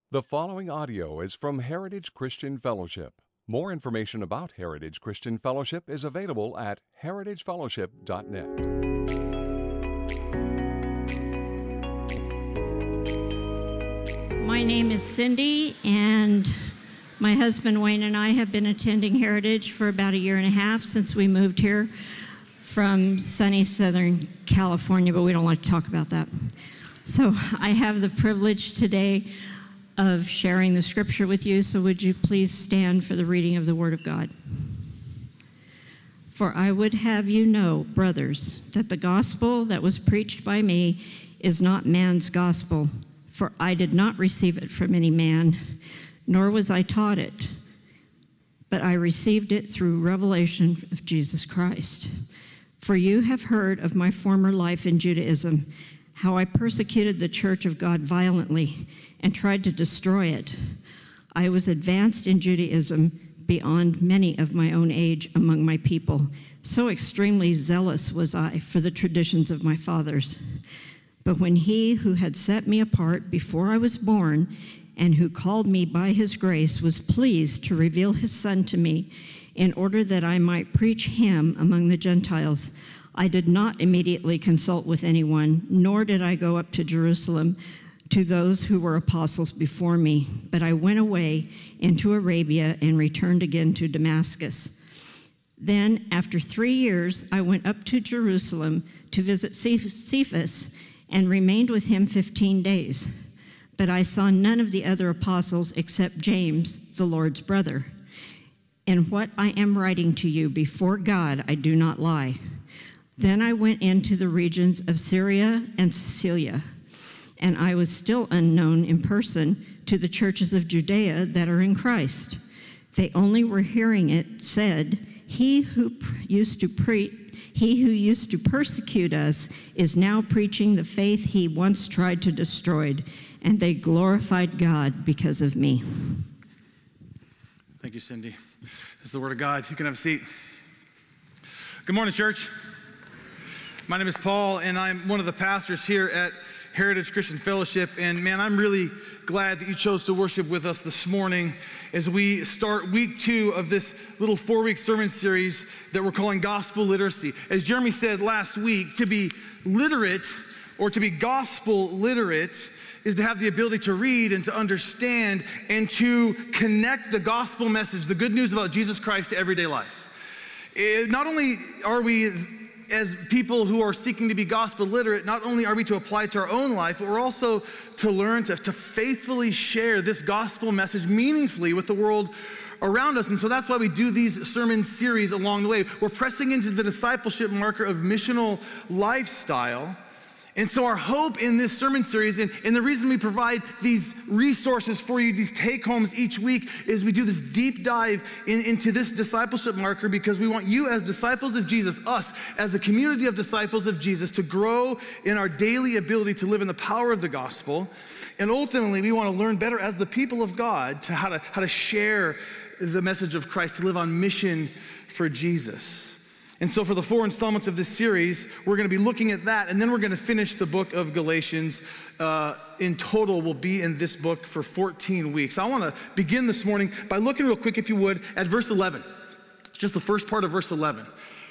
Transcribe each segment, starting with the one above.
The following audio is from Heritage Christian Fellowship. More information about Heritage Christian Fellowship is available at heritagefellowship.net. My name is Cindy, and my husband Wayne and I have been attending Heritage for about a year and a half since we moved here from sunny Southern California, but we don't like to talk about that. So I have the privilege today of sharing the scripture with you, so would you please stand for the reading of the Word of God. For I would have you know, brothers, that the gospel that was preached by me is not man's gospel, for I did not receive it from any man, nor was I taught it, but I received it through revelation of Jesus Christ. For you have heard of my former life in Judaism, how I persecuted the church of God violently and tried to destroy it. I was advanced in Judaism beyond many of my own age among my people. So extremely zealous was I for the traditions of my fathers. But when he who had set me apart before I was born and who called me by his grace was pleased to reveal his Son to me in order that I might preach him among the Gentiles, I did not immediately consult with anyone, nor did I go up to Jerusalem to those who were apostles before me, but I went away into Arabia and returned again to Damascus. Then, after 3 years, I went up to Jerusalem to visit Cephas and remained with him 15 days. But I saw none of the other apostles except James, the Lord's brother. In what I am writing to you before God, I do not lie. Then I went into the regions of Syria and Cilicia, and I was still unknown in person to the churches of Judea that are in Christ. They only were hearing it said, He who used to persecute us is now preaching the faith he once tried to destroy, and they glorified God because of me. Thank you, Cindy. This is the Word of God. You can have a seat. Good morning, church. My name is Paul, and I'm one of the pastors here at Heritage Christian Fellowship. And man, I'm really glad that you chose to worship with us this morning as we start week 2 of this little 4-week sermon series that we're calling Gospel Literacy. As Jeremy said last week, to be literate or to be gospel literate is to have the ability to read and to understand and to connect the gospel message, the good news about Jesus Christ, to everyday life. Not only are we, as people who are seeking to be gospel literate, not only are we to apply it to our own life, but we're also to learn to faithfully share this gospel message meaningfully with the world around us. And so that's why we do these sermon series along the way. We're pressing into the discipleship marker of missional lifestyle. And so our hope in this sermon series, and the reason we provide these resources for you, these take-homes each week, is we do this deep dive into this discipleship marker because we want you as disciples of Jesus, us as a community of disciples of Jesus, to grow in our daily ability to live in the power of the gospel. And ultimately, we want to learn better as the people of God to how to share the message of Christ, to live on mission for Jesus. And so for the 4 installments of this series, we're going to be looking at that, and then we're going to finish the book of Galatians. In total, we'll be in this book for 14 weeks. I want to begin this morning by looking real quick, if you would, at verse 11. Just the first part of verse 11.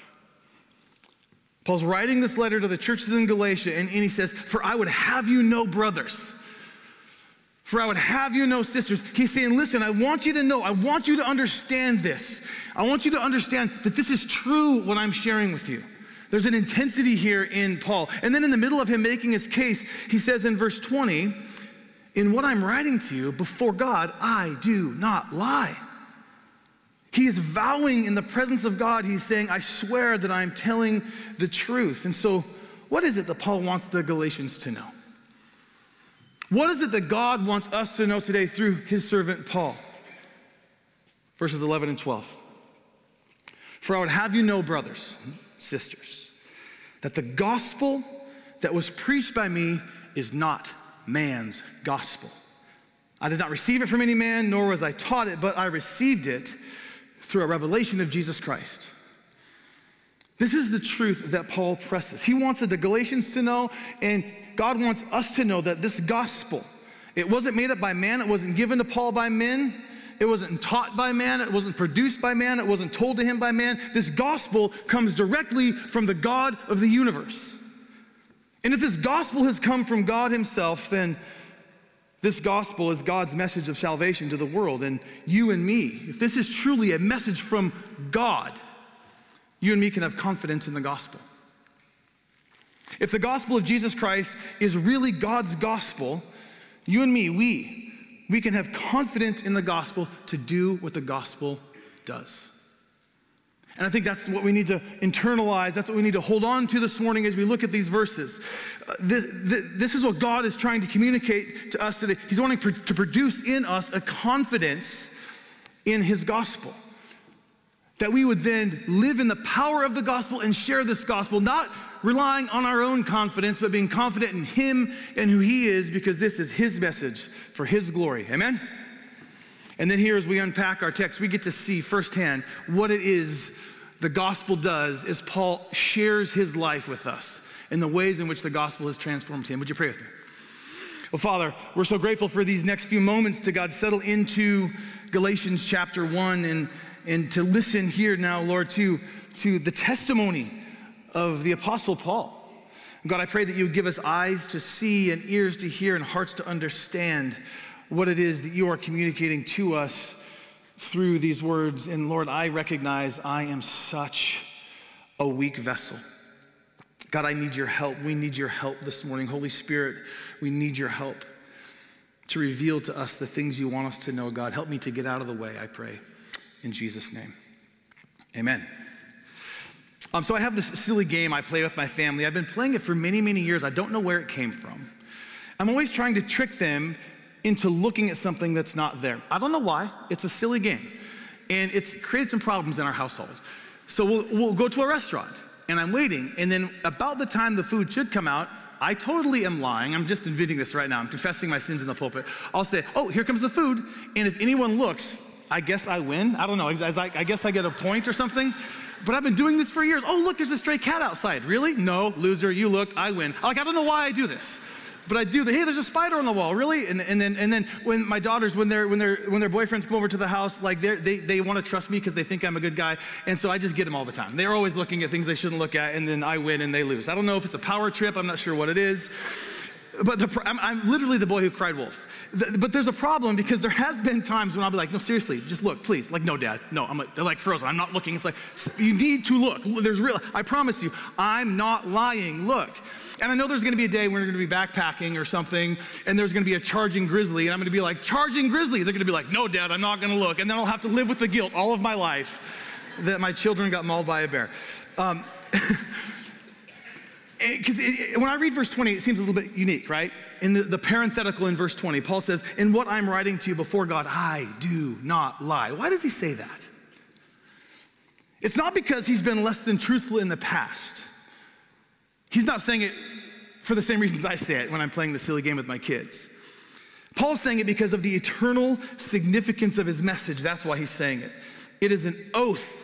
Paul's writing this letter to the churches in Galatia, and he says, For I would have you know, brothers. For I would have you know, sisters. He's saying, listen, I want you to know, I want you to understand this. I want you to understand that this is true what I'm sharing with you. There's an intensity here in Paul. And then in the middle of him making his case, he says in verse 20, in what I'm writing to you, before God, I do not lie. He is vowing in the presence of God, he's saying, I swear that I'm telling the truth. And so what is it that Paul wants the Galatians to know? What is it that God wants us to know today through his servant Paul? Verses 11 and 12. For I would have you know, brothers, sisters, that the gospel that was preached by me is not man's gospel. I did not receive it from any man, nor was I taught it, but I received it through a revelation of Jesus Christ. This is the truth that Paul presses. He wants the Galatians to know, and God wants us to know that this gospel It wasn't made up by man. It wasn't given to Paul by men. It wasn't taught by man. It wasn't produced by man. It wasn't told to him by man. This gospel comes directly from the God of the universe. And if this gospel has come from God himself, then this gospel is God's message of salvation to the world. And you and me, if this is truly a message from God, you and me can have confidence in the gospel. If the gospel of Jesus Christ is really God's gospel, you and me, we can have confidence in the gospel to do what the gospel does. And I think that's what we need to internalize. That's what we need to hold on to this morning as we look at these verses. This is what God is trying to communicate to us today. He's wanting to produce in us a confidence in his gospel. That we would then live in the power of the gospel and share this gospel, not relying on our own confidence, but being confident in him and who he is, because this is his message for his glory. Amen? And then here, as we unpack our text, we get to see firsthand what it is the gospel does as Paul shares his life with us and the ways in which the gospel has transformed him. Would you pray with me? Well, Father, we're so grateful for these next few moments to, God, settle into Galatians chapter 1 and to listen here now, Lord, to the testimony of the Apostle Paul. God, I pray that you would give us eyes to see and ears to hear and hearts to understand what it is that you are communicating to us through these words. And Lord, I recognize I am such a weak vessel. God, I need your help. We need your help this morning. Holy Spirit, we need your help to reveal to us the things you want us to know. God, help me to get out of the way, I pray. In Jesus' name, amen. So I have this silly game I play with my family. I've been playing it for many, many years. I don't know where it came from. I'm always trying to trick them into looking at something that's not there. I don't know why. It's a silly game. And it's created some problems in our household. So we'll go to a restaurant, and I'm waiting. And then about the time the food should come out, I totally am lying. I'm just admitting this right now. I'm confessing my sins in the pulpit. I'll say, oh, here comes the food. And if anyone looks, I guess I win. I don't know. I guess I get a point or something. But I've been doing this for years. Oh, look, there's a stray cat outside. Really? No, loser, you looked, I win. I don't know why I do this. But I do hey, there's a spider on the wall, really? And then when my daughters, when their boyfriends come over to the house, like they want to trust me because they think I'm a good guy. And so I just get them all the time. They're always looking at things they shouldn't look at, and then I win and they lose. I don't know if it's a power trip. I'm not sure what it is. But I'm literally the boy who cried wolf. But there's a problem because there has been times when I'll be like, no, seriously, just look, please. Like, no, Dad, no. They're like frozen. I'm not looking. It's like, you need to look. I promise you, I'm not lying. Look. And I know there's gonna be a day when we're gonna be backpacking or something, and there's gonna be a charging grizzly, and I'm gonna be like, charging grizzly. They're gonna be like, no, Dad, I'm not gonna look. And then I'll have to live with the guilt all of my life that my children got mauled by a bear. Because when I read verse 20, it seems a little bit unique, right? In the parenthetical in verse 20, Paul says, in what I'm writing to you before God, I do not lie. Why does he say that? It's not because he's been less than truthful in the past. He's not saying it for the same reasons I say it when I'm playing the silly game with my kids. Paul's saying it because of the eternal significance of his message. That's why he's saying it. It is an oath.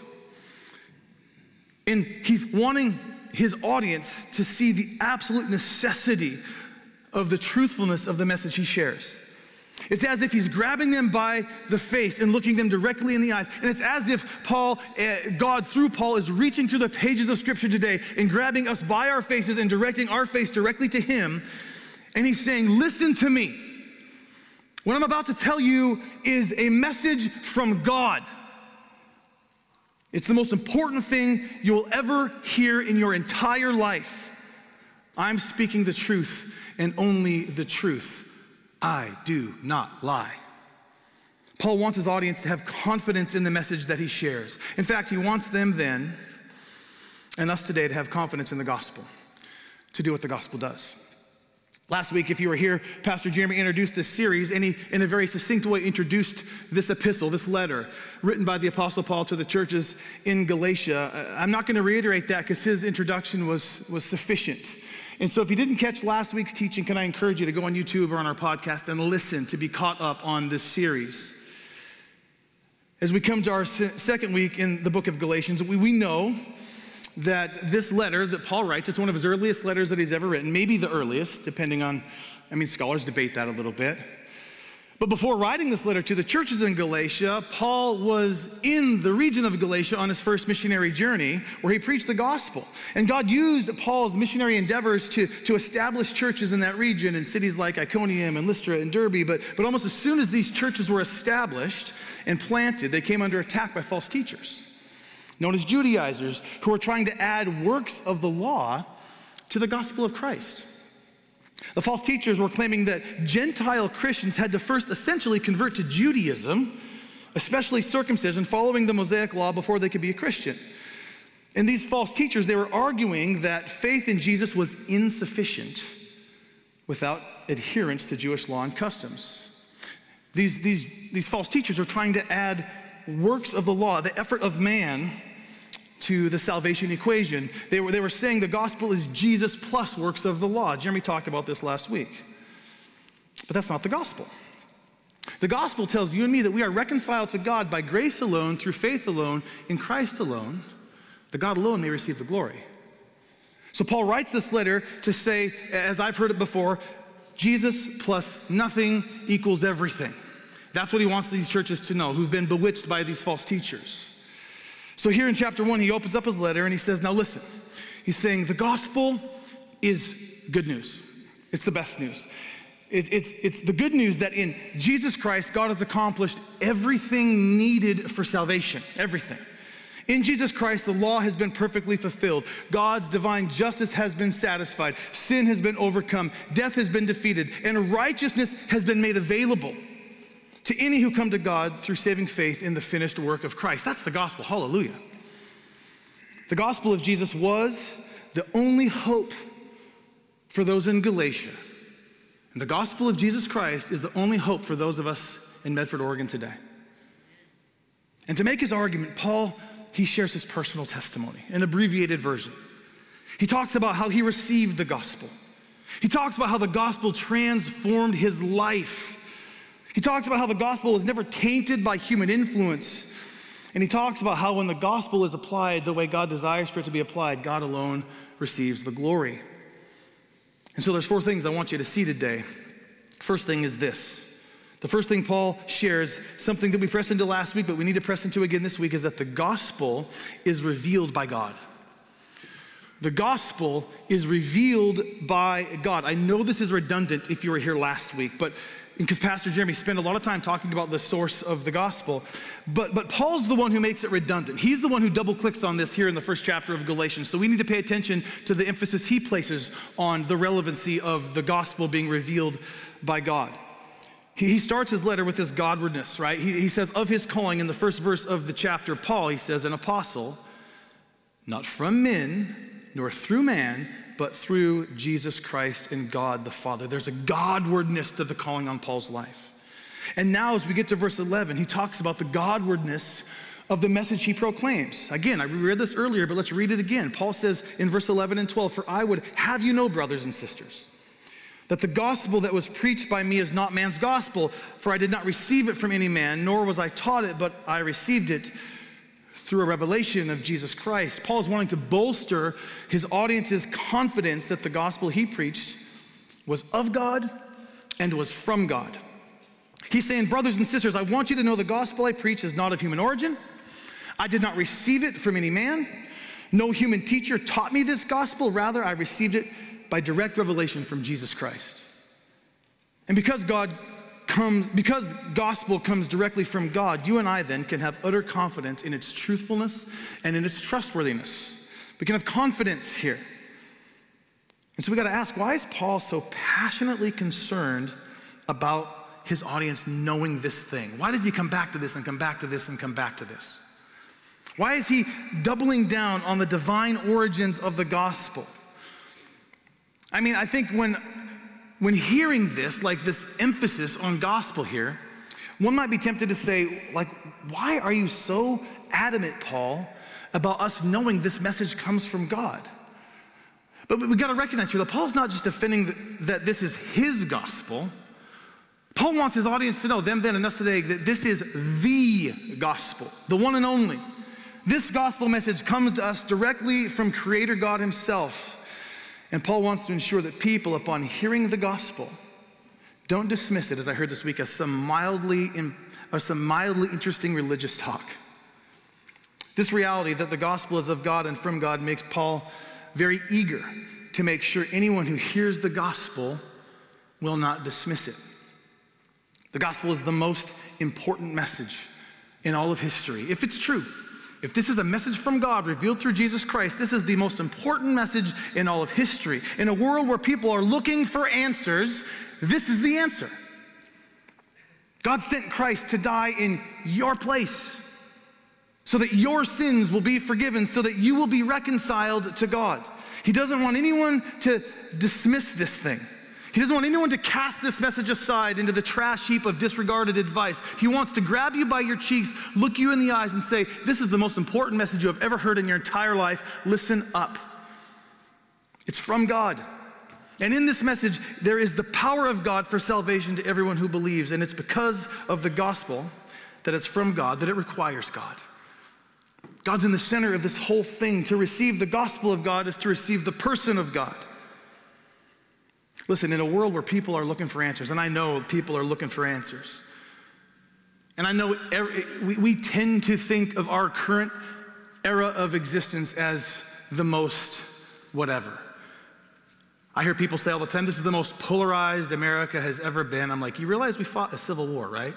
And he's wanting his audience to see the absolute necessity of the truthfulness of the message he shares. It's as if he's grabbing them by the face and looking them directly in the eyes. And it's as if God through Paul is reaching through the pages of Scripture today and grabbing us by our faces and directing our face directly to him. And he's saying, listen to me. What I'm about to tell you is a message from God. It's the most important thing you'll ever hear in your entire life. I'm speaking the truth and only the truth. I do not lie. Paul wants his audience to have confidence in the message that he shares. In fact, he wants them then, and us today, to have confidence in the gospel, to do what the gospel does. Last week, if you were here, Pastor Jeremy introduced this series, and he, in a very succinct way, introduced this epistle, this letter, written by the Apostle Paul to the churches in Galatia. I'm not going to reiterate that because his introduction was sufficient. And so if you didn't catch last week's teaching, can I encourage you to go on YouTube or on our podcast and listen to be caught up on this series. As we come to our second week in the book of Galatians, we know that this letter that Paul writes, it's one of his earliest letters that he's ever written, maybe the earliest, depending on, scholars debate that a little bit. But before writing this letter to the churches in Galatia, Paul was in the region of Galatia on his first missionary journey where he preached the gospel. And God used Paul's missionary endeavors to establish churches in that region in cities like Iconium and Lystra and Derbe. But almost as soon as these churches were established and planted, they came under attack by false teachers, known as Judaizers, who were trying to add works of the law to the gospel of Christ. The false teachers were claiming that Gentile Christians had to first essentially convert to Judaism, especially circumcision, following the Mosaic law before they could be a Christian. And these false teachers, they were arguing that faith in Jesus was insufficient without adherence to Jewish law and customs. These false teachers are trying to add works of the law, the effort of man, to the salvation equation. They were saying the gospel is Jesus plus works of the law. Jeremy talked about this last week. But that's not the gospel. The gospel tells you and me that we are reconciled to God by grace alone, through faith alone, in Christ alone, that God alone may receive the glory. So Paul writes this letter to say, as I've heard it before, Jesus plus nothing equals everything. That's what he wants these churches to know, who've been bewitched by these false teachers. So here in chapter 1, he opens up his letter and he says, now listen, he's saying the gospel is good news. It's the best news. It's the good news that in Jesus Christ, God has accomplished everything needed for salvation, everything. In Jesus Christ, the law has been perfectly fulfilled. God's divine justice has been satisfied. Sin has been overcome. Death has been defeated. And righteousness has been made available to any who come to God through saving faith in the finished work of Christ. That's the gospel. Hallelujah. The gospel of Jesus was the only hope for those in Galatia. And the gospel of Jesus Christ is the only hope for those of us in Medford, Oregon today. And to make his argument, Paul, he shares his personal testimony, an abbreviated version. He talks about how he received the gospel. He talks about how the gospel transformed his life. He talks about how the gospel is never tainted by human influence. And he talks about how when the gospel is applied the way God desires for it to be applied, God alone receives the glory. And so there's 4 things I want you to see today. First thing is this. The first thing Paul shares, something that we pressed into last week, but we need to press into again this week, is that the gospel is revealed by God. The gospel is revealed by God. I know this is redundant if you were here last week, but because Pastor Jeremy spent a lot of time talking about the source of the gospel. But Paul's the one who makes it redundant. He's the one who double clicks on this here in the first chapter of Galatians. So we need to pay attention to the emphasis he places on the relevancy of the gospel being revealed by God. He starts his letter with this Godwardness, right? He says of his calling in the first verse of the chapter, Paul, he says, an apostle, not from men, nor through man, but through Jesus Christ and God the Father. There's a Godwardness to the calling on Paul's life. And now as we get to verse 11, he talks about the Godwardness of the message he proclaims. Again, I read this earlier, but let's read it again. Paul says in verse 11 and 12, for I would have you know, brothers and sisters, that the gospel that was preached by me is not man's gospel, for I did not receive it from any man, nor was I taught it, but I received it through a revelation of Jesus Christ. Paul is wanting to bolster his audience's confidence that the gospel he preached was of God and was from God. He's saying, brothers and sisters, I want you to know the gospel I preach is not of human origin. I did not receive it from any man. No human teacher taught me this gospel. Rather, I received it by direct revelation from Jesus Christ. And because gospel comes directly from God, you and I then can have utter confidence in its truthfulness and in its trustworthiness. We can have confidence here. And so we got to ask, why is Paul so passionately concerned about his audience knowing this thing? Why does he come back to this and come back to this and come back to this? Why is he doubling down on the divine origins of the gospel? I mean, I think when hearing this, like this emphasis on gospel here, one might be tempted to say, like, why are you so adamant, Paul, about us knowing this message comes from God? But we got to recognize here that Paul's not just defending that this is his gospel. Paul wants his audience to know, them then and us today, that this is the gospel, the one and only. This gospel message comes to us directly from Creator God himself. And Paul wants to ensure that people, upon hearing the gospel, Don't dismiss it, as I heard this week, as some mildly interesting religious talk. This reality that the gospel is of God and from God makes Paul very eager to make sure anyone who hears the gospel will not dismiss it. The gospel is the most important message in all of history. If it's true, if this is a message from God revealed through Jesus Christ, this is the most important message in all of history. In a world where people are looking for answers, this is the answer. God sent Christ to die in your place so that your sins will be forgiven, so that you will be reconciled to God. He doesn't want anyone to dismiss this thing. He doesn't want anyone to cast this message aside into the trash heap of disregarded advice. He wants to grab you by your cheeks, look you in the eyes, and say, this is the most important message you have ever heard in your entire life. Listen up. It's from God. And in this message, there is the power of God for salvation to everyone who believes. And it's because of the gospel that it's from God, that it requires God. God's in the center of this whole thing. To receive the gospel of God is to receive the person of God. Listen, in a world where people are looking for answers, and I know people are looking for answers, and I know we tend to think of our current era of existence as the most whatever. I hear people say all the time, this is the most polarized America has ever been. I'm like, you realize we fought a civil war, right?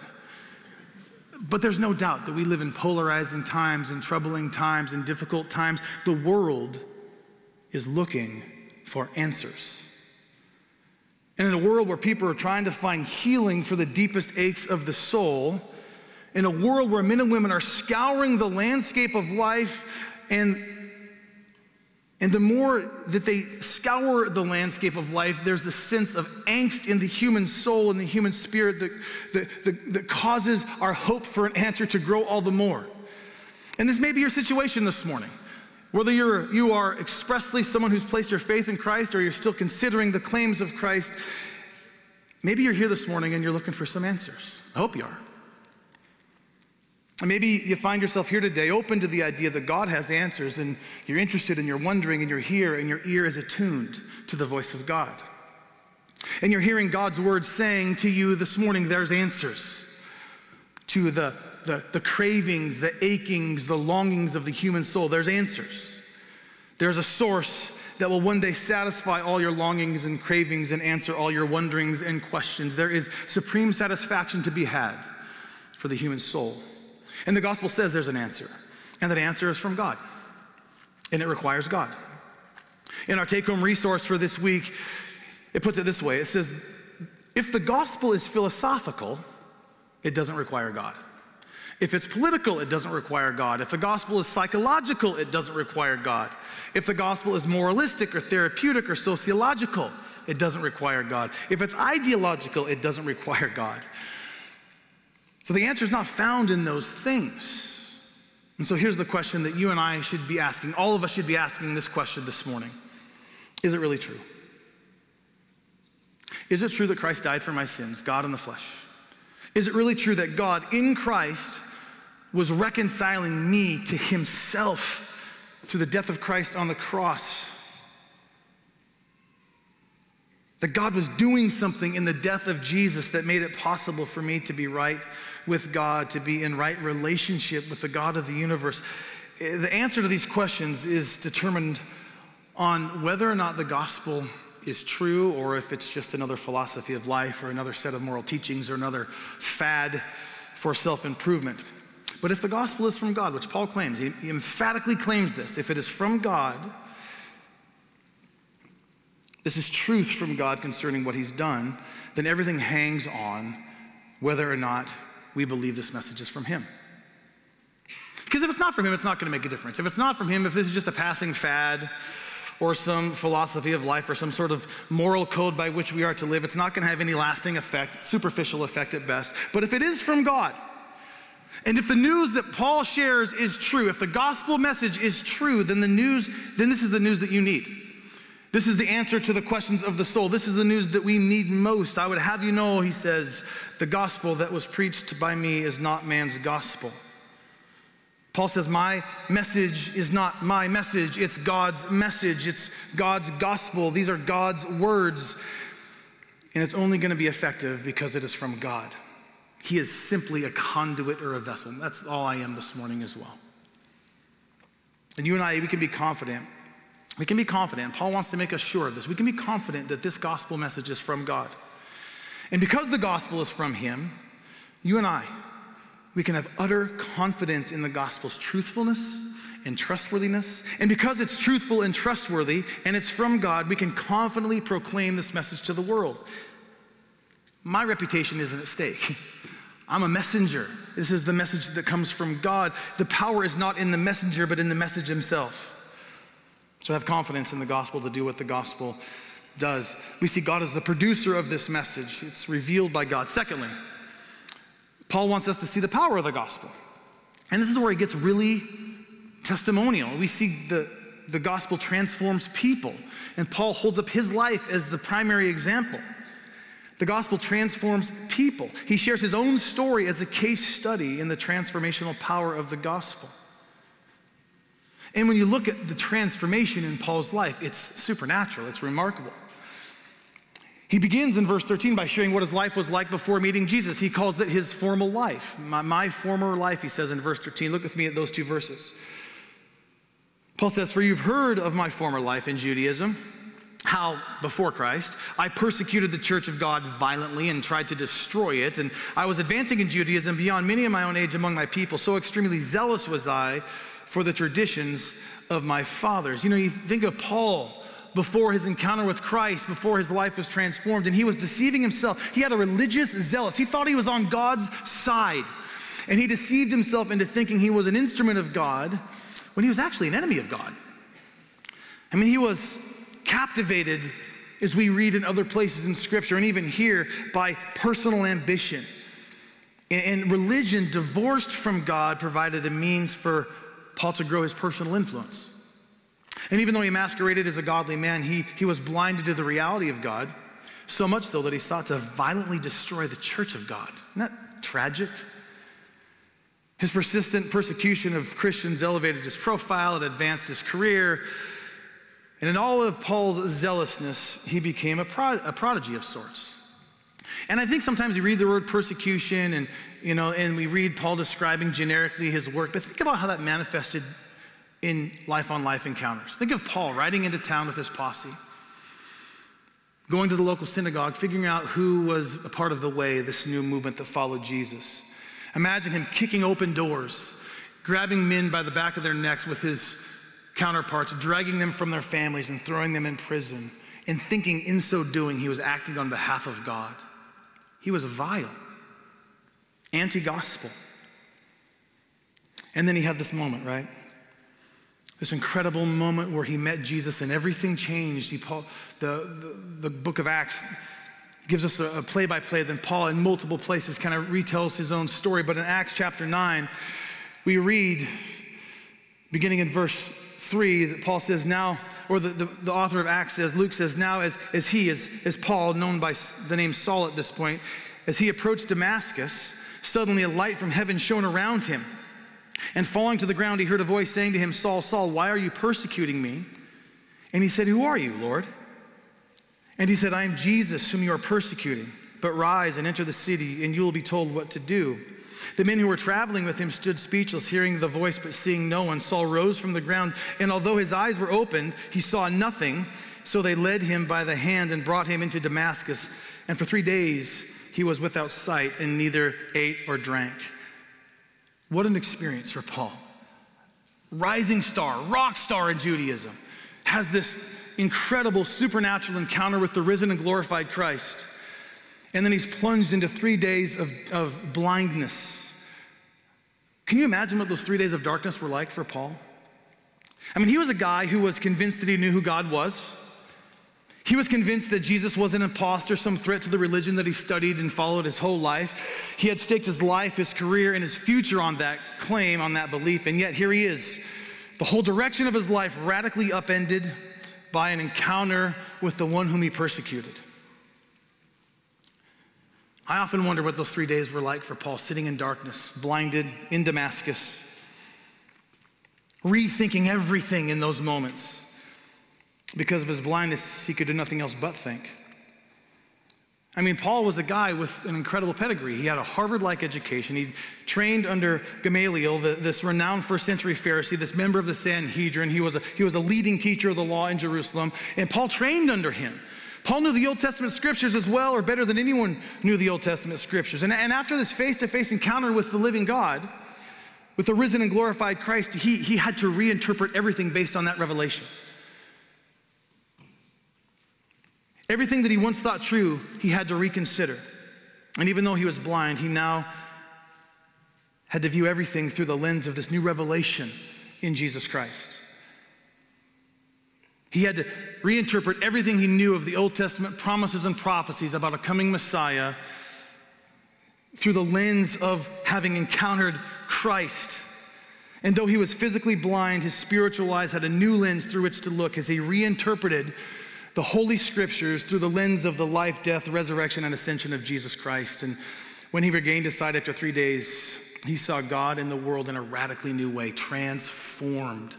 But there's no doubt that we live in polarizing times and troubling times and difficult times. The world is looking for answers. And in a world where people are trying to find healing for the deepest aches of the soul, in a world where men and women are scouring the landscape of life, and the more that they scour the landscape of life, there's this sense of angst in the human soul and the human spirit that causes our hope for an answer to grow all the more. And this may be your situation this morning. Whether you are expressly someone who's placed your faith in Christ, or you're still considering the claims of Christ, maybe you're here this morning and you're looking for some answers. I hope you are. And maybe you find yourself here today open to the idea that God has answers, and you're interested and you're wondering and you're here and your ear is attuned to the voice of God. And you're hearing God's word saying to you this morning, there's answers to the cravings, the achings, the longings of the human soul. There's answers. There's a source that will one day satisfy all your longings and cravings and answer all your wonderings and questions. There is supreme satisfaction to be had for the human soul. And the gospel says there's an answer, and that answer is from God, and it requires God. In our take-home resource for this week, it puts it this way. It says, if the gospel is philosophical, it doesn't require God. If it's political, it doesn't require God. If the gospel is psychological, it doesn't require God. If the gospel is moralistic or therapeutic or sociological, it doesn't require God. If it's ideological, it doesn't require God. So the answer is not found in those things. And so here's the question that you and I should be asking. All of us should be asking this question this morning. Is it really true? Is it true that Christ died for my sins, God in the flesh? Is it really true that God in Christ was reconciling me to himself through the death of Christ on the cross? That God was doing something in the death of Jesus that made it possible for me to be right with God, to be in right relationship with the God of the universe. The answer to these questions is determined on whether or not the gospel is true, or if it's just another philosophy of life or another set of moral teachings or another fad for self-improvement. But if the gospel is from God, which Paul claims, he emphatically claims this, if it is from God, this is truth from God concerning what he's done, then everything hangs on whether or not we believe this message is from him. Because if it's not from him, it's not going to make a difference. If it's not from him, if this is just a passing fad or some philosophy of life or some sort of moral code by which we are to live, it's not going to have any lasting effect, superficial effect at best. But if it is from God, and if the news that Paul shares is true, if the gospel message is true, then this is the news that you need. This is the answer to the questions of the soul. This is the news that we need most. I would have you know, he says, the gospel that was preached by me is not man's gospel. Paul says, my message is not my message, it's God's message. It's God's gospel. These are God's words. and it's only going to be effective because it is from God. He is simply a conduit or a vessel. That's all I am this morning as well. And you and I, we can be confident. We can be confident. Paul wants to make us sure of this. We can be confident that this gospel message is from God. And because the gospel is from him, you and I, we can have utter confidence in the gospel's truthfulness and trustworthiness. And because it's truthful and trustworthy and it's from God, we can confidently proclaim this message to the world. My reputation isn't at stake. I'm a messenger. This is the message that comes from God. The power is not in the messenger, but in the message himself. So have confidence in the gospel to do what the gospel does. We see God as the producer of this message. It's revealed by God. Secondly, Paul wants us to see the power of the gospel. And this is where it gets really testimonial. We see the gospel transforms people. And Paul holds up his life as the primary example. The gospel transforms people. He shares his own story as a case study in the transformational power of the gospel. And when you look at the transformation in Paul's life, it's supernatural, it's remarkable. He begins in verse 13 by sharing what his life was like before meeting Jesus. He calls it his former life. My former life, he says in verse 13. Look with me at those two verses. Paul says, "For you've heard of my former life in Judaism, how before Christ I persecuted the church of God violently and tried to destroy it. And I was advancing in Judaism beyond many of my own age among my people. So extremely zealous was I for the traditions of my fathers." You know, you think of Paul before his encounter with Christ, before his life was transformed, and he was deceiving himself. He had a religious zealous. He thought he was on God's side. And he deceived himself into thinking he was an instrument of God when he was actually an enemy of God. I mean, he was captivated, as we read in other places in Scripture, and even here, by personal ambition. And religion, divorced from God, provided a means for Paul to grow his personal influence. And even though he masqueraded as a godly man, he was blinded to the reality of God, so much so that he sought to violently destroy the church of God. Isn't that tragic? His persistent persecution of Christians elevated his profile and advanced his career. And in all of Paul's zealousness, he became a prodigy of sorts. And I think sometimes we read the word persecution and we read Paul describing generically his work, but think about how that manifested in life-on-life encounters. Think of Paul riding into town with his posse, going to the local synagogue, figuring out who was a part of the way, this new movement that followed Jesus. Imagine him kicking open doors, grabbing men by the back of their necks with his counterparts, dragging them from their families and throwing them in prison, and thinking in so doing he was acting on behalf of God. He was vile, anti-gospel. And then he had this moment, right? This incredible moment where he met Jesus and everything changed. The book of Acts gives us a play-by-play. Then Paul in multiple places kind of retells his own story. But in Acts chapter 9, we read, beginning in verse 3, that Paul says now, or the author of Acts says, Luke says, now as Paul, known by the name Saul at this point, as he approached Damascus, suddenly a light from heaven shone around him. And falling to the ground, he heard a voice saying to him, "Saul, Saul, why are you persecuting me?" And he said, "Who are you, Lord?" And he said, "I am Jesus, whom you are persecuting. But rise and enter the city, and you will be told what to do." The men who were traveling with him stood speechless, hearing the voice but seeing no one. Saul rose from the ground, and although his eyes were opened, he saw nothing. So they led him by the hand and brought him into Damascus. And for 3 days he was without sight and neither ate or drank. What an experience for Paul. Rising star, rock star in Judaism, has this incredible supernatural encounter with the risen and glorified Christ. And then he's plunged into 3 days of blindness. Can you imagine what those 3 days of darkness were like for Paul? I mean, he was a guy who was convinced that he knew who God was. He was convinced that Jesus was an imposter, some threat to the religion that he studied and followed his whole life. He had staked his life, his career, and his future on that claim, on that belief, and yet here he is. The whole direction of his life radically upended by an encounter with the one whom he persecuted. I often wonder what those 3 days were like for Paul, sitting in darkness, blinded in Damascus, rethinking everything in those moments. Because of his blindness, he could do nothing else but think. I mean, Paul was a guy with an incredible pedigree. He had a Harvard-like education. He trained under Gamaliel, this renowned first-century Pharisee, this member of the Sanhedrin. He was a leading teacher of the law in Jerusalem, and Paul trained under him. Paul knew the Old Testament scriptures as well, or better than anyone knew the Old Testament scriptures. And after this face-to-face encounter with the living God, with the risen and glorified Christ, he had to reinterpret everything based on that revelation. Everything that he once thought true, he had to reconsider. And even though he was blind, he now had to view everything through the lens of this new revelation in Jesus Christ. He had to reinterpret everything he knew of the Old Testament promises and prophecies about a coming Messiah through the lens of having encountered Christ. And though he was physically blind, his spiritual eyes had a new lens through which to look as he reinterpreted the Holy Scriptures through the lens of the life, death, resurrection, and ascension of Jesus Christ. And when he regained his sight after 3 days, he saw God and the world in a radically new way, transformed.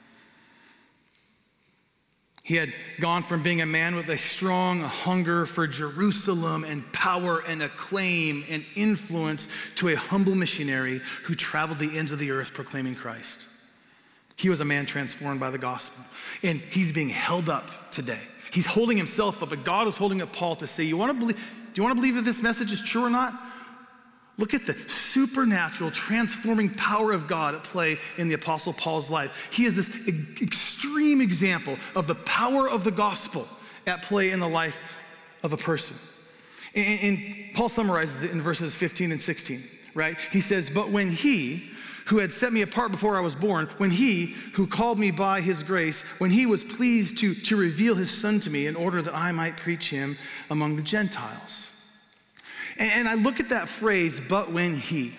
He had gone from being a man with a strong hunger for Jerusalem and power and acclaim and influence to a humble missionary who traveled the ends of the earth proclaiming Christ. He was a man transformed by the gospel, and he's being held up today. He's holding himself up, but God is holding up Paul to say, do you want to believe that this message is true or not? Look at the supernatural, transforming power of God at play in the Apostle Paul's life. He is this extreme example of the power of the gospel at play in the life of a person. And Paul summarizes it in verses 15 and 16, right? He says, but when he who had set me apart before I was born, when he who called me by his grace, when he was pleased to reveal his son to me in order that I might preach him among the Gentiles. And I look at that phrase, but when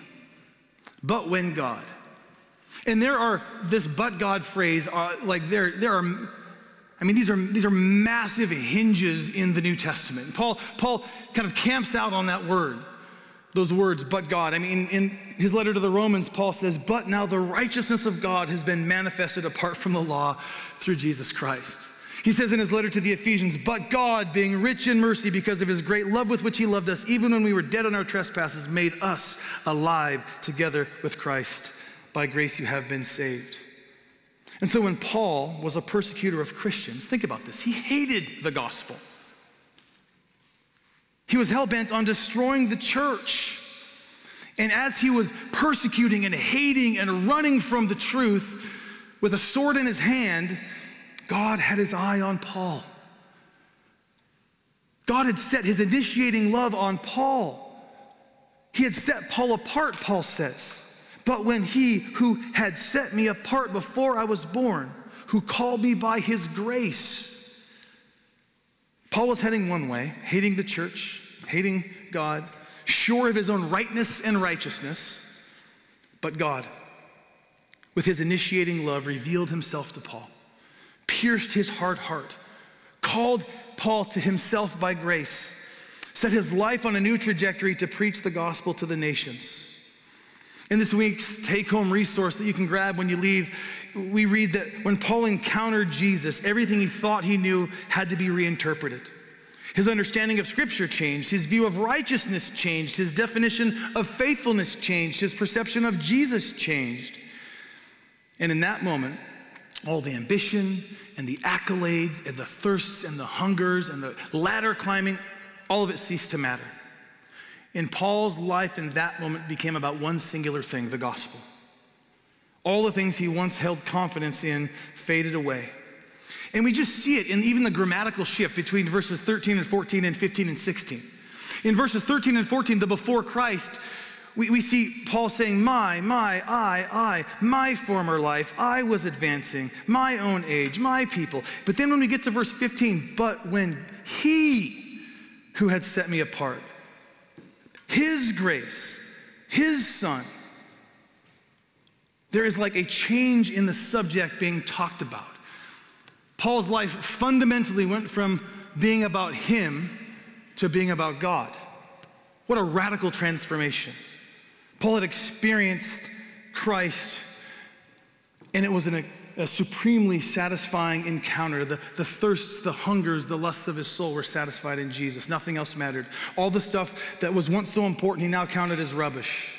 God. And there are, this but God phrase, these are massive hinges in the New Testament. Paul kind of camps out on that word. Those words, but God. I mean, in his letter to the Romans, Paul says, but now the righteousness of God has been manifested apart from the law through Jesus Christ. He says in his letter to the Ephesians, but God, being rich in mercy because of his great love with which he loved us, even when we were dead in our trespasses, made us alive together with Christ. By grace you have been saved. And so when Paul was a persecutor of Christians, think about this, he hated the gospel. He was hell-bent on destroying the church. And as he was persecuting and hating and running from the truth with a sword in his hand, God had his eye on Paul. God had set his initiating love on Paul. He had set Paul apart, Paul says. But when he who had set me apart before I was born, who called me by his grace. Paul was heading one way, hating the church, hating God, sure of his own rightness and righteousness. But God, with his initiating love, revealed himself to Paul, pierced his hard heart, called Paul to himself by grace, set his life on a new trajectory to preach the gospel to the nations. In this week's take-home resource that you can grab when you leave, we read that when Paul encountered Jesus, everything he thought he knew had to be reinterpreted. His understanding of Scripture changed, his view of righteousness changed, his definition of faithfulness changed, his perception of Jesus changed. And in that moment, all the ambition and the accolades and the thirsts and the hungers and the ladder climbing, all of it ceased to matter. In Paul's life in that moment became about one singular thing, the gospel. All the things he once held confidence in faded away. And we just see it in even the grammatical shift between verses 13 and 14 and 15 and 16. In verses 13 and 14, the before Christ, we see Paul saying, my former life, I was advancing, my own age, my people. But then when we get to verse 15, but when he who had set me apart, his grace, his son, there is like a change in the subject being talked about. Paul's life fundamentally went from being about him to being about God. What a radical transformation. Paul had experienced Christ, and it was an a supremely satisfying encounter. The thirsts, the hungers, the lusts of his soul were satisfied in Jesus. Nothing else mattered. All the stuff that was once so important, he now counted as rubbish.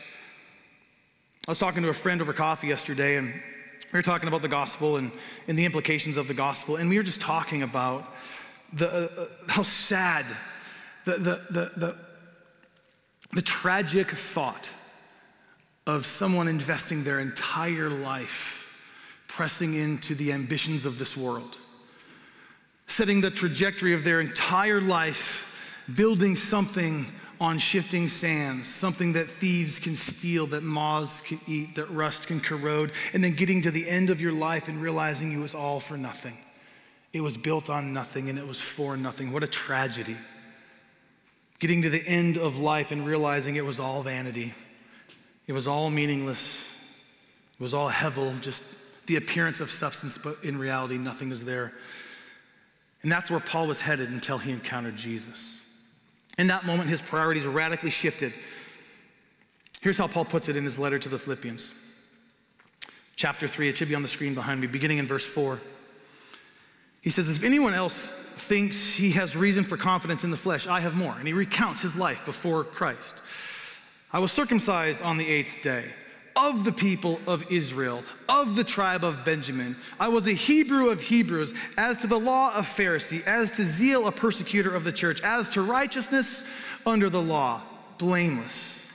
I was talking to a friend over coffee yesterday, and we were talking about the gospel and the implications of the gospel, and we were just talking about how sad, the tragic thought of someone investing their entire life pressing into the ambitions of this world, setting the trajectory of their entire life, building something on shifting sands, something that thieves can steal, that moths can eat, that rust can corrode, and then getting to the end of your life and realizing it was all for nothing. It was built on nothing and it was for nothing. What a tragedy. Getting to the end of life and realizing it was all vanity. It was all meaningless. It was all hevel, just the appearance of substance, but in reality, nothing was there. And that's where Paul was headed until he encountered Jesus. In that moment, his priorities radically shifted. Here's how Paul puts it in his letter to the Philippians. Chapter 3, it should be on the screen behind me, beginning in verse 4. He says, if anyone else thinks he has reason for confidence in the flesh, I have more. And he recounts his life before Christ. I was circumcised on the 8th day, of the people of Israel, of the tribe of Benjamin. I was a Hebrew of Hebrews, as to the law a Pharisee, as to zeal a persecutor of the church, as to righteousness under the law, blameless.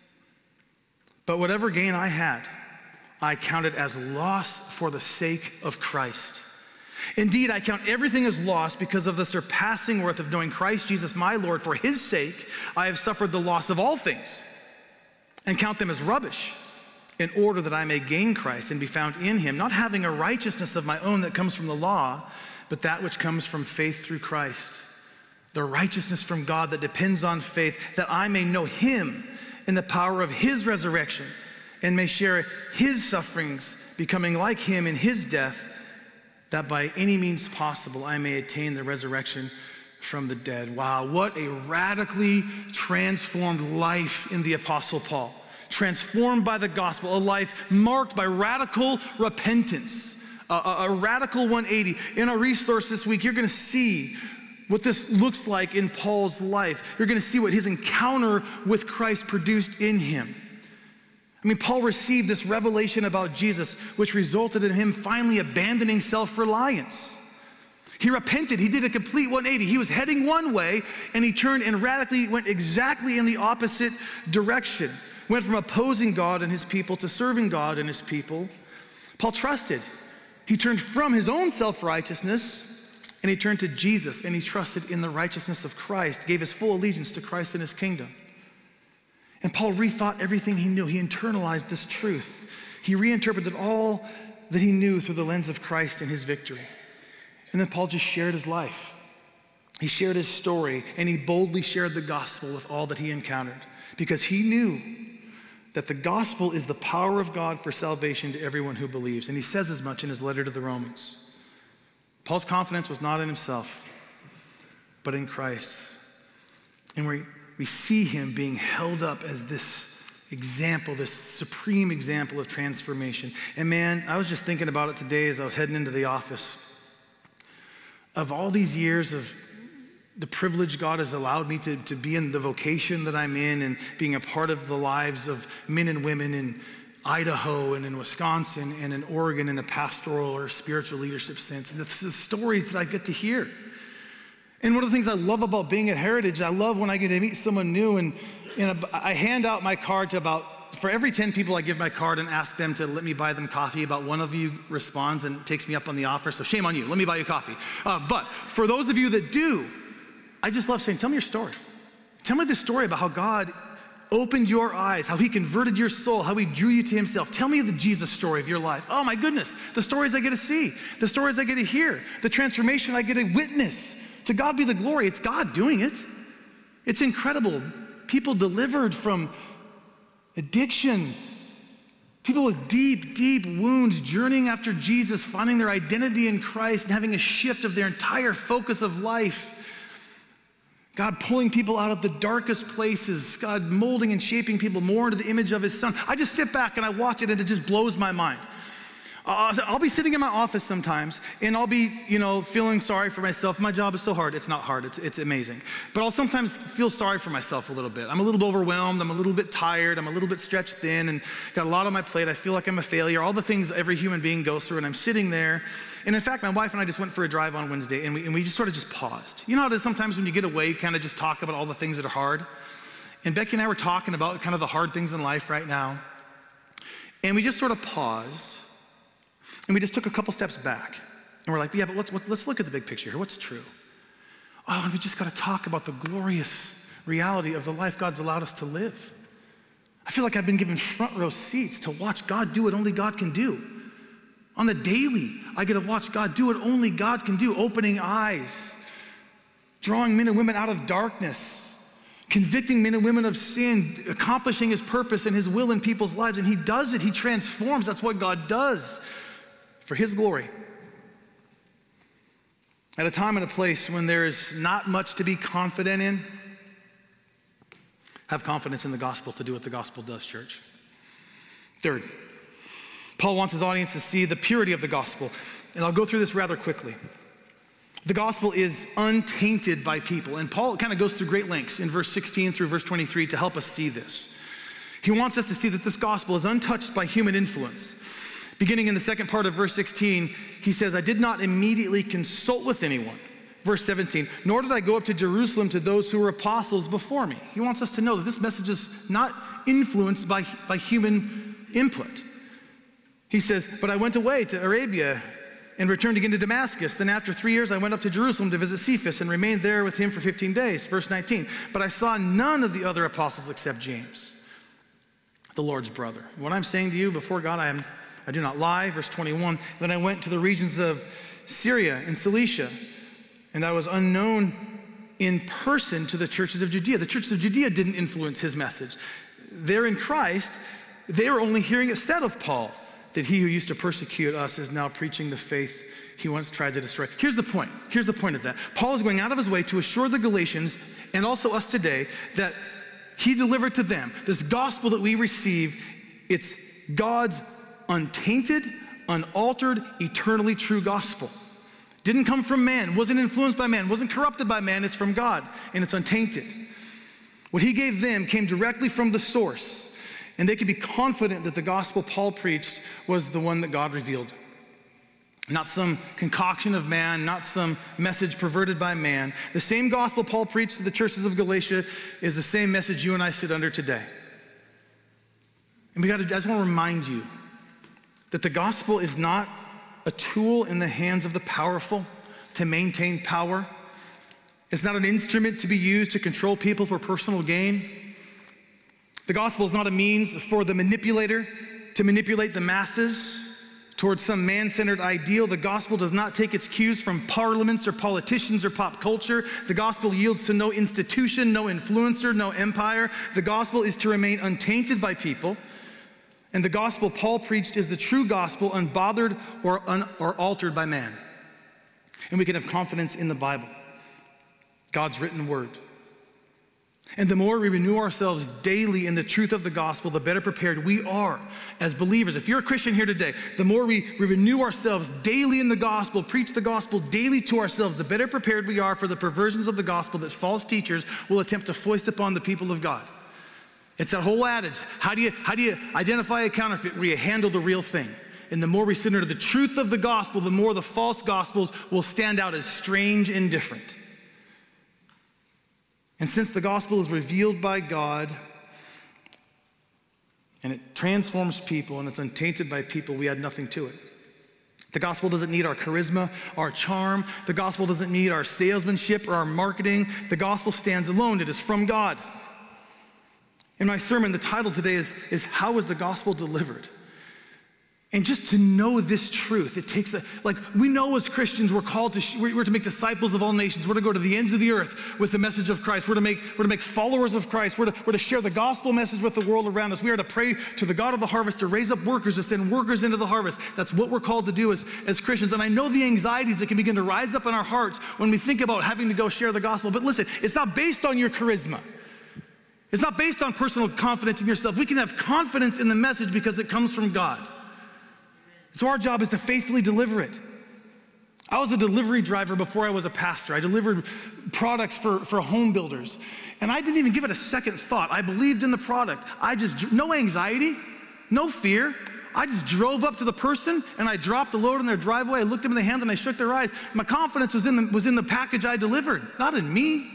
But whatever gain I had, I counted as loss for the sake of Christ. Indeed, I count everything as loss because of the surpassing worth of knowing Christ Jesus my Lord. For his sake, I have suffered the loss of all things and count them as rubbish, in order that I may gain Christ and be found in him, not having a righteousness of my own that comes from the law, but that which comes from faith through Christ, the righteousness from God that depends on faith, that I may know him in the power of his resurrection and may share his sufferings, becoming like him in his death, that by any means possible I may attain the resurrection from the dead. Wow, what a radically transformed life in the Apostle Paul. Transformed by the gospel, a life marked by radical repentance, a radical 180. In our resource this week, you're gonna see what this looks like in Paul's life. You're gonna see what his encounter with Christ produced in him. I mean, Paul received this revelation about Jesus, which resulted in him finally abandoning self-reliance. He repented, he did a complete 180. He was heading one way, and he turned and radically went exactly in the opposite direction. Went from opposing God and his people to serving God and his people. Paul trusted. He turned from his own self-righteousness and he turned to Jesus, and he trusted in the righteousness of Christ, gave his full allegiance to Christ and his kingdom. And Paul rethought everything he knew. He internalized this truth. He reinterpreted all that he knew through the lens of Christ and his victory. And then Paul just shared his life. He shared his story, and he boldly shared the gospel with all that he encountered, because he knew that the gospel is the power of God for salvation to everyone who believes. And he says as much in his letter to the Romans. Paul's confidence was not in himself, but in Christ. And we see him being held up as this example, this supreme example of transformation. And man, I was just thinking about it today as I was heading into the office. Of all these years of the privilege God has allowed me to be in the vocation that I'm in, and being a part of the lives of men and women in Idaho and in Wisconsin and in Oregon in a pastoral or spiritual leadership sense. And it's the stories that I get to hear. And one of the things I love about being at Heritage, I love when I get to meet someone new, and I hand out my card to for every 10 people I give my card and ask them to let me buy them coffee, about one of you responds and takes me up on the offer. So shame on you, let me buy you coffee. But for those of you that do, I just love saying, tell me your story. Tell me the story about how God opened your eyes, how he converted your soul, how he drew you to himself. Tell me the Jesus story of your life. Oh my goodness, the stories I get to see, the stories I get to hear, the transformation I get to witness. To God be the glory, it's God doing it. It's incredible. People delivered from addiction, people with deep, deep wounds, journeying after Jesus, finding their identity in Christ and having a shift of their entire focus of life. God pulling people out of the darkest places, God molding and shaping people more into the image of his son. I just sit back and I watch it, and it just blows my mind. I'll be sitting in my office sometimes, and I'll be, feeling sorry for myself. My job is so hard. It's not hard. It's amazing. But I'll sometimes feel sorry for myself a little bit. I'm a little bit overwhelmed. I'm a little bit tired. I'm a little bit stretched thin and got a lot on my plate. I feel like I'm a failure. All the things every human being goes through, and I'm sitting there. And in fact, my wife and I just went for a drive on Wednesday, and we just sort of just paused. You know how it is sometimes when you get away, you kind of just talk about all the things that are hard? And Becky and I were talking about kind of the hard things in life right now. And we just sort of paused. And we just took a couple steps back. And we're like, yeah, but let's look at the big picture here. What's true? Oh, and we just got to talk about the glorious reality of the life God's allowed us to live. I feel like I've been given front row seats to watch God do what only God can do. On the daily, I get to watch God do what only God can do, opening eyes, drawing men and women out of darkness, convicting men and women of sin, accomplishing his purpose and his will in people's lives. And he does it. He transforms. That's what God does. For his glory. At a time and a place when there is not much to be confident in, have confidence in the gospel to do what the gospel does, church. Third, Paul wants his audience to see the purity of the gospel. And I'll go through this rather quickly. The gospel is untainted by people. And Paul kind of goes through great lengths in verse 16 through verse 23 to help us see this. He wants us to see that this gospel is untouched by human influence. Beginning in the second part of verse 16, he says, I did not immediately consult with anyone. Verse 17, nor did I go up to Jerusalem to those who were apostles before me. He wants us to know that this message is not influenced by human input. He says, but I went away to Arabia and returned again to Damascus. Then after 3 years, I went up to Jerusalem to visit Cephas and remained there with him for 15 days. Verse 19, but I saw none of the other apostles except James, the Lord's brother. What I'm saying to you before God, I do not lie. Verse 21, then I went to the regions of Syria and Cilicia, and I was unknown in person to the churches of Judea. The churches of Judea didn't influence his message. They're in Christ. They were only hearing it said of Paul that he who used to persecute us is now preaching the faith he once tried to destroy. Here's the point. Here's the point of that. Paul is going out of his way to assure the Galatians and also us today that he delivered to them this gospel that we receive. It's God's untainted, unaltered, eternally true gospel. Didn't come from man, wasn't influenced by man, wasn't corrupted by man. It's from God, and it's untainted. What he gave them came directly from the source, and they could be confident that the gospel Paul preached was the one that God revealed. Not some concoction of man, not some message perverted by man. The same gospel Paul preached to the churches of Galatia is the same message you and I sit under today. And I just want to remind you that the gospel is not a tool in the hands of the powerful to maintain power. It's not an instrument to be used to control people for personal gain. The gospel is not a means for the manipulator to manipulate the masses towards some man-centered ideal. The gospel does not take its cues from parliaments or politicians or pop culture. The gospel yields to no institution, no influencer, no empire. The gospel is to remain untainted by people. And the gospel Paul preached is the true gospel, unbothered or altered by man. And we can have confidence in the Bible, God's written word. And the more we renew ourselves daily in the truth of the gospel, the better prepared we are as believers. If you're a Christian here today, the more we renew ourselves daily in the gospel, preach the gospel daily to ourselves, the better prepared we are for the perversions of the gospel that false teachers will attempt to foist upon the people of God. It's that whole adage, how do you identify a counterfeit where you handle the real thing? And the more we sit under the truth of the gospel, the more the false gospels will stand out as strange and different. And since the gospel is revealed by God, and it transforms people, and it's untainted by people, we add nothing to it. The gospel doesn't need our charisma, our charm. The gospel doesn't need our salesmanship or our marketing. The gospel stands alone. It is from God. In my sermon, the title today is How is the Gospel Delivered? And just to know this truth, it takes we know as Christians we're called to, we're to make disciples of all nations. We're to go to the ends of the earth with the message of Christ. We're to make followers of Christ. We're to share the gospel message with the world around us. We are to pray to the God of the harvest to raise up workers, to send workers into the harvest. That's what we're called to do as Christians. And I know the anxieties that can begin to rise up in our hearts when we think about having to go share the gospel. But listen, it's not based on your charisma. It's not based on personal confidence in yourself. We can have confidence in the message because it comes from God. So our job is to faithfully deliver it. I was a delivery driver before I was a pastor. I delivered products for home builders. And I didn't even give it a second thought. I believed in the product. No anxiety, no fear. I just drove up to the person and I dropped the load in their driveway. I looked them in the hand and I shook their eyes. My confidence was in the package I delivered, not in me.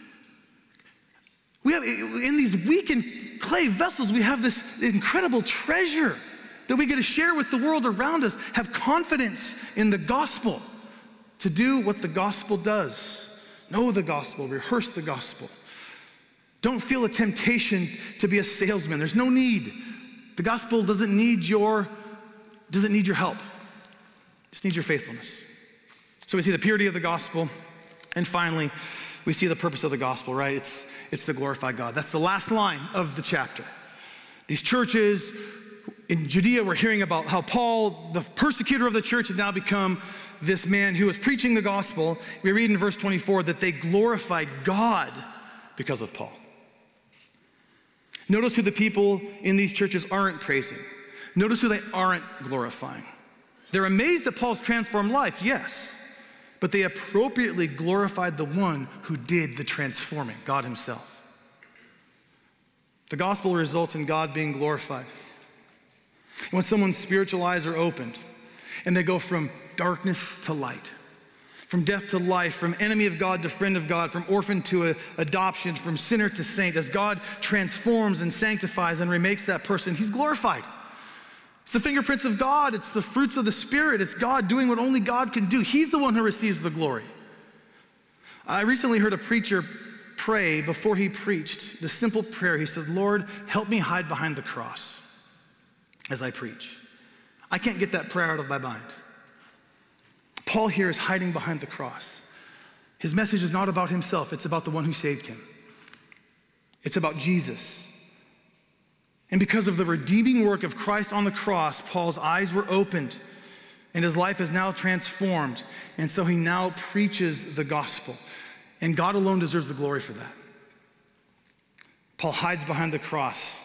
We have, in these weakened clay vessels, we have this incredible treasure that we get to share with the world around us. Have confidence in the gospel to do what the gospel does. Know the gospel, rehearse the gospel. Don't feel a temptation to be a salesman. There's no need. The gospel doesn't need your help. It just needs your faithfulness. So we see the purity of the gospel, and finally, we see the purpose of the gospel, right? It's to glorify God. That's the last line of the chapter. These churches in Judea were hearing about how Paul, the persecutor of the church, had now become this man who was preaching the gospel. We read in verse 24 that they glorified God because of Paul. Notice who the people in these churches aren't praising. Notice who they aren't glorifying. They're amazed at Paul's transformed life, yes, but they appropriately glorified the one who did the transforming, God himself. The gospel results in God being glorified. When someone's spiritual eyes are opened and they go from darkness to light, from death to life, from enemy of God to friend of God, from orphan to adoption, from sinner to saint, as God transforms and sanctifies and remakes that person, he's glorified. It's the fingerprints of God. It's the fruits of the Spirit. It's God doing what only God can do. He's the one who receives the glory. I recently heard a preacher pray before he preached the simple prayer. He said, Lord, help me hide behind the cross as I preach. I can't get that prayer out of my mind. Paul here is hiding behind the cross. His message is not about himself. It's about the one who saved him. It's about Jesus. And because of the redeeming work of Christ on the cross, Paul's eyes were opened and his life is now transformed. And so he now preaches the gospel. And God alone deserves the glory for that. Paul hides behind the cross.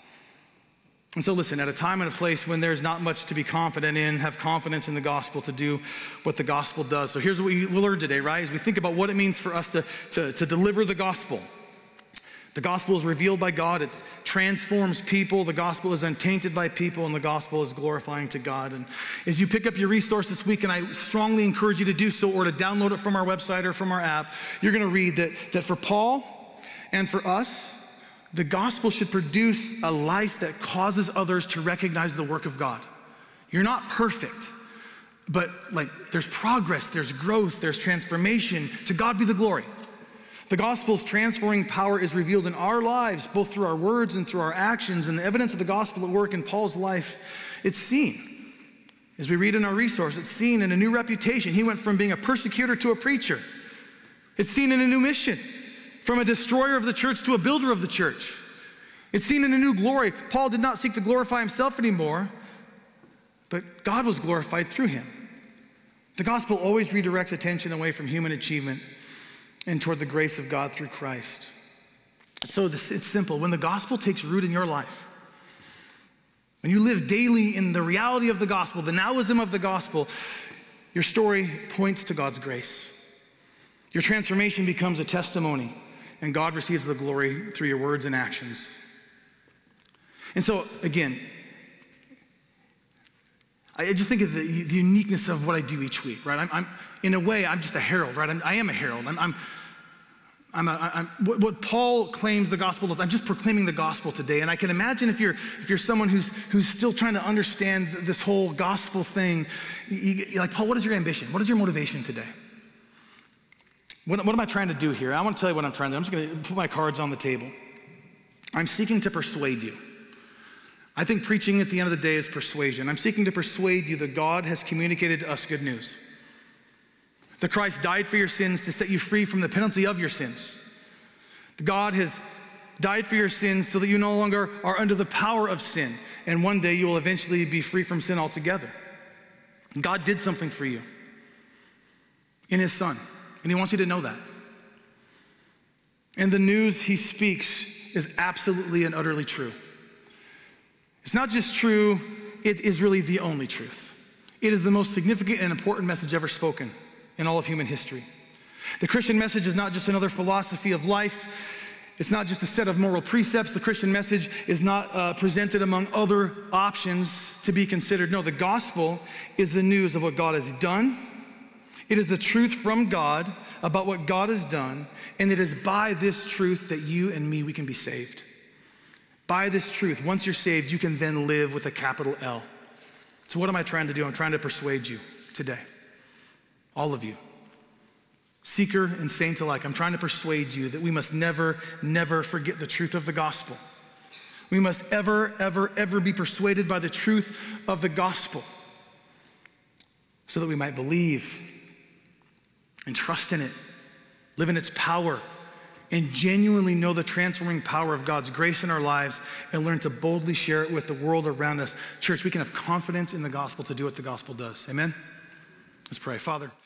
And so listen, at a time and a place when there's not much to be confident in, have confidence in the gospel to do what the gospel does. So here's what we learned today, right? As we think about what it means for us to deliver the gospel. The gospel is revealed by God. It transforms people. The gospel is untainted by people, and the gospel is glorifying to God. And as you pick up your resource this week, and I strongly encourage you to do so or to download it from our website or from our app, you're going to read that for Paul and for us, the gospel should produce a life that causes others to recognize the work of God. You're not perfect, but there's progress, there's growth, there's transformation. To God be the glory. The gospel's transforming power is revealed in our lives, both through our words and through our actions, and the evidence of the gospel at work in Paul's life, it's seen. As we read in our resource, it's seen in a new reputation. He went from being a persecutor to a preacher. It's seen in a new mission, from a destroyer of the church to a builder of the church. It's seen in a new glory. Paul did not seek to glorify himself anymore, but God was glorified through him. The gospel always redirects attention away from human achievement and toward the grace of God through Christ. So it's simple. When the gospel takes root in your life, when you live daily in the reality of the gospel, the nowism of the gospel, your story points to God's grace. Your transformation becomes a testimony, and God receives the glory through your words and actions. And so, again, I just think of the uniqueness of what I do each week, right? I'm in a way, I'm just a herald, right? I am a herald. What Paul claims the gospel does, I'm just proclaiming the gospel today. And I can imagine if you're someone who's still trying to understand this whole gospel thing, you're like, Paul, what is your ambition? What is your motivation today? What am I trying to do here? I want to tell you what I'm trying to do. I'm just going to put my cards on the table. I'm seeking to persuade you. I think preaching at the end of the day is persuasion. I'm seeking to persuade you that God has communicated to us good news. That Christ died for your sins to set you free from the penalty of your sins. That God has died for your sins so that you no longer are under the power of sin. And one day you will eventually be free from sin altogether. God did something for you in his Son. And he wants you to know that. And the news he speaks is absolutely and utterly true. It's not just true, it is really the only truth. It is the most significant and important message ever spoken in all of human history. The Christian message is not just another philosophy of life. It's not just a set of moral precepts. The Christian message is not presented among other options to be considered. No, the gospel is the news of what God has done. It is the truth from God about what God has done, and it is by this truth that you and me, we can be saved. By this truth, once you're saved, you can then live with a capital L. So what am I trying to do? I'm trying to persuade you today, all of you, seeker and saint alike. I'm trying to persuade you that we must never, never forget the truth of the gospel. We must ever, ever, ever be persuaded by the truth of the gospel so that we might believe and trust in it, live in its power, and genuinely know the transforming power of God's grace in our lives and learn to boldly share it with the world around us. Church, we can have confidence in the gospel to do what the gospel does. Amen? Let's pray. Father.